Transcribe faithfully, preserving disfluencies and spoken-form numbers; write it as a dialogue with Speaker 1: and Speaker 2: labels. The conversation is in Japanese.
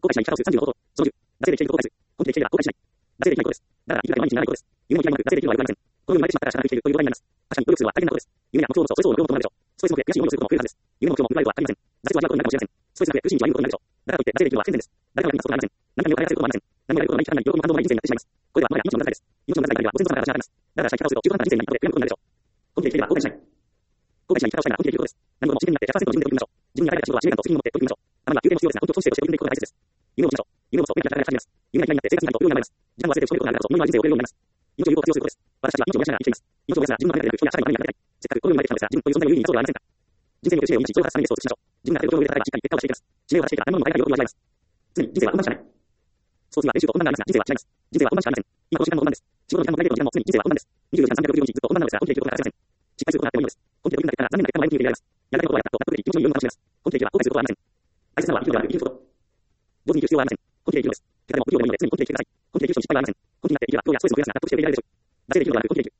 Speaker 1: 公開しない方数さんじゅうの方法。そのじゅう。惰性で生きている方回数。根拠的定義は公開しない。惰性で生きていることです。だから、生きる毎日にならないことです。夢も嫌いもなく、惰性で生きるは言われません。このように生まれてしまったらしゃがなく生きているという場合になります。確かに、努力するは大変なことです。夢や目標のそう、それ相応の両方ともなるでしょう。ストレスも増え、悔しい思いをすることも増えるはずです。夢も目標も報われるはありません。挫折は味わうことになるかもしれません。ストレスが増え、苦しい道を歩むことになるでしょう。だからといって、惰性で生きるのは不健全です。誰かが楽になすことはありません。何かにお金がすることもありません。何もやることのない期間内に喜びも感動もない人生になってしまいます。これはもはや命の無駄遣いです。命の無駄遣いにはご先祖様から話し合われます。だからしない方をすると中途半端な人生になることで悔やむことになるでしょう。根拠的定義は後悔しない。後悔しない生き方をしたいなら根拠的ことです。何事も真剣になってひゃくパーセントの自分で取り組みましょう。自分に与えられた仕事は使命感と責任を持って取り組みましょう。あなたが休憩も必要ですが、本当に調子をして取り組んでいくことが大切です。夢を持ちましょう。夢を持つと、夢に対して幸せなことを信じていくことが大切です。夢が嫌いになって生活になると病になります。時間を忘れて人のことがあるからこそ、無意味な人生を送れるようになります。命を有効活用することです。私たちは命を養いながら生きています。命を増やすなら自分のためでなく人や社会のためになりたい。せっかくこの世に生まれてきたのですが、自分という存在の有意義に想像はありませんか。人生における使命を見出し、人を果たすためにベストを尽くしましょう。自分が与える状況を入れた際はしっかり結果を出していきます。使命を果たしていたら、何者にも変えない喜びを味わいます。常に人生は本番しかない。スポーツには練習と本番がありますが、人生は違います。人生は本番しかありません。今この時間も本番です。仕事の時間もプライベートの時間も常に人生は本番です。にじゅうよじかんさんびゃくろくじゅうよにちずっと本番なのですが、根拠的なことがありません。失敗することがあってもいいのです。根拠的な結果が残念な結果も前向きに受け入れられます。やりたいことをやったと納得でき、気持ちに余裕を楽しめます。根拠的は後悔することはありません。大切なのは生きるのではなく生きること。同時に生きる必要はありません。根拠的に生きるのです。結果でも不器用でもいいので、常に根拠的に生きてください。根拠的に生きる失敗はありません。根拠になって生きれば、今日やストレスを増やすな納得して受け入れられるでしょう。惰性で生きるのではなく根拠的に生きる。